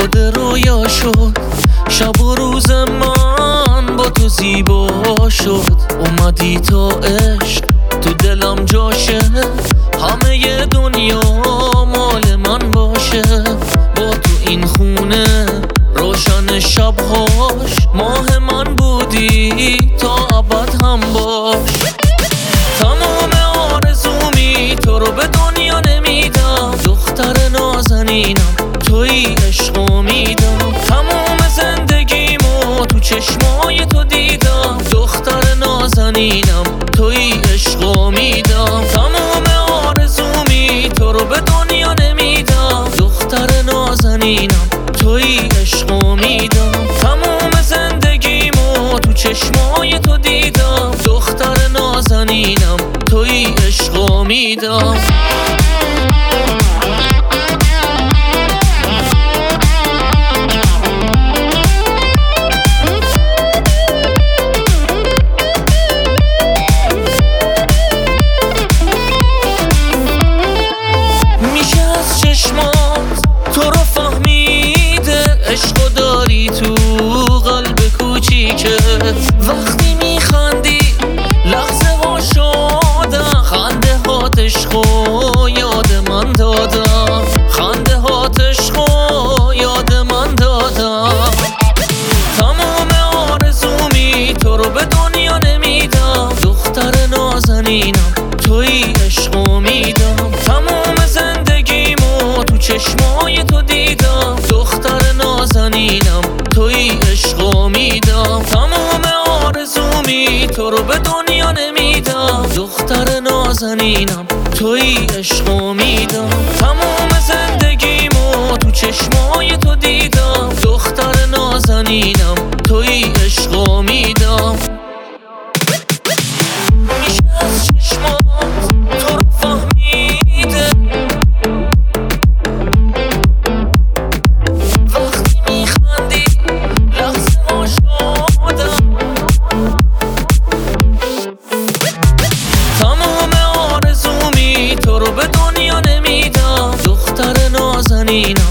خود رویا شد، شب و روز من با تو زیبا شد. اومدی تا عشق تو دلم جاشه، همه دنیا مال من باشه. با تو این خونه روشن شبهاش، ماه من بودی تا ابد هم باش. تمام آرزومی تو رو به دنیا نمیدم، دختر نازنینم توی عشق میدم. تمام زندگیمو تو چشمای تو دیدم، دختر نازنینم توی عشق میدم. تمام آرزومی تو رو به دنیا نمیدم، دختر نازنینم توی عشق میدم. تمام زندگیمو تو چشمای تو دیدم، دختر نازنینم توی عشق میدم. تو رو فهمیده عشقو داری تو قلب کوچیکه. وقتی میخندی لحظه ها شادم، خنده هات عشقو یاد من دادم، خنده هات عشقو یاد من دادم. تمام آرزومی تو رو به دنیا نمیدم، دختر نازنینم توی عشق میدم. تمام زندگیمو تو چشمای تو دیدم، دختر نازنینم توی عشق میدم. تمام آرزومی تو رو به دنیا نمیدم، دختر نازنینم توی عشق میدم. تمام زندگیمو تو چشمای تو دیدم، دختر نازنینم توی عشق میدم. میشه از چشمات تو رو فهمیده، وقتی میخندی لحظه ها شادم. تمام آرزومی تو رو به دنیا نمیدم، دختر نازنینم